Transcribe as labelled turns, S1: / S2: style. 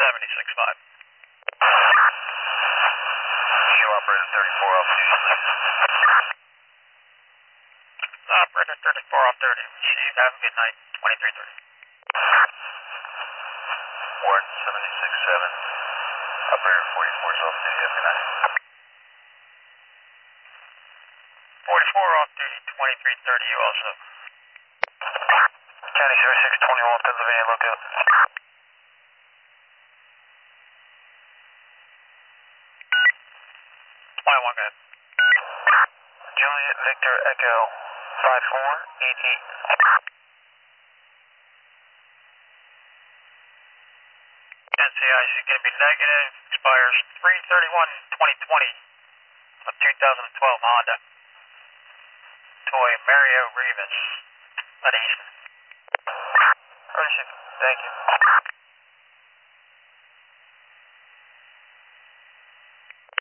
S1: 76.5. Show operator 34 off duty, please. Operator 34 off duty. Chief, have a good night. 2330. Ward 76.7. Operator 44 is off duty. Have a good night. 44 off duty. 2330. You also. County 0621 Pennsylvania lookout. Go ahead. Juliet Victor Echo 5488. NCIC is going to be negative. Expires 3/31/2020 of 2012 Honda. Toy Mario Rivas. At Eastern. Thank you.